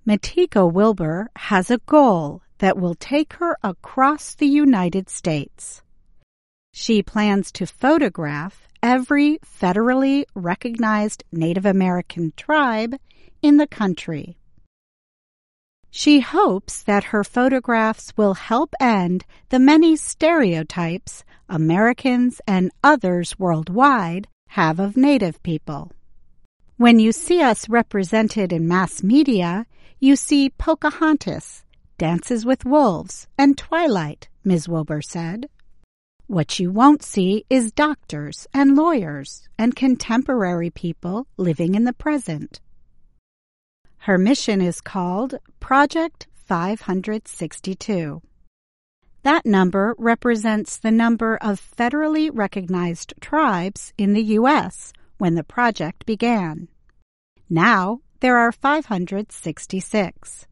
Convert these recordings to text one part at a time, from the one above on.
Matiko Wilbur has a goal that will take her across the United States. She plans to photograph every federally recognized Native American tribe in the country. She hopes that her photographs will help end the many stereotypes Americans and others worldwide have of Native people. When you see us represented in mass media, you see Pocahontas, Dances with Wolves, and Twilight, Ms. Wilbur said. What you won't see is doctors and lawyers and contemporary people living in the present. Her mission is called Project 562. That number represents the number of federally recognized tribes in the U.S. when the project began. Now there are 566.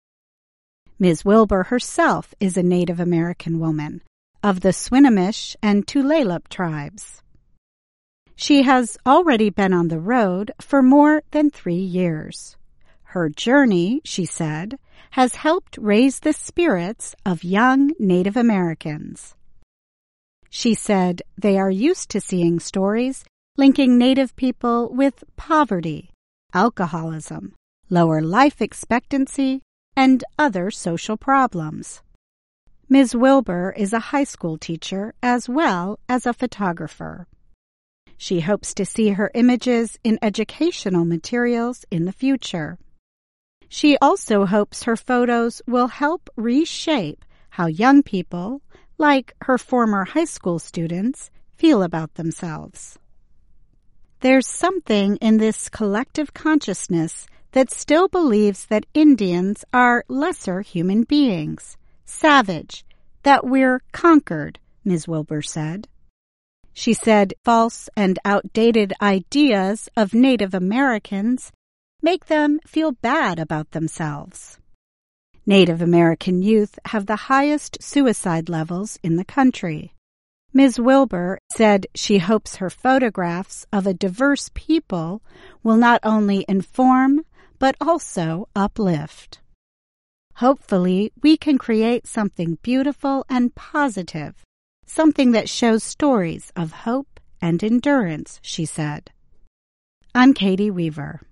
Ms. Wilbur herself is a Native American woman of the Swinomish and Tulalip tribes. She has already been on the road for more than 3 years. Her journey, she said, has helped raise the spirits of young Native Americans. She said they are used to seeing stories linking Native people with poverty, alcoholism, lower life expectancy, and other social problems. Ms. Wilbur is a high school teacher as well as a photographer. She hopes to see her images in educational materials in the future. She also hopes her photos will help reshape how young people, like her former high school students, feel about themselves. There's something in this collective consciousness that still believes that Indians are lesser human beings, savage, that we're conquered, Ms. Wilbur said. She said false and outdated ideas of Native Americans make them feel bad about themselves. Native American youth have the highest suicide levels in the country. Ms. Wilbur said she hopes her photographs of a diverse people will not only inform, but also uplift. Hopefully, we can create something beautiful and positive, something that shows stories of hope and endurance, she said. I'm Katie Weaver.